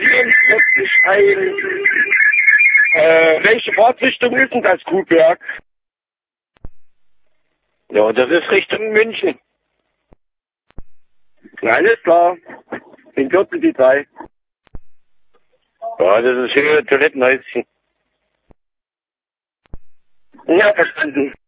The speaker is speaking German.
44 welche Fahrtrichtung ist denn das, Kuhberg? Ja, das ist Richtung München. Alles klar. Den Gürtel die 3. Ja, das ist hier Toilettenhäuschen. Ja, verstanden.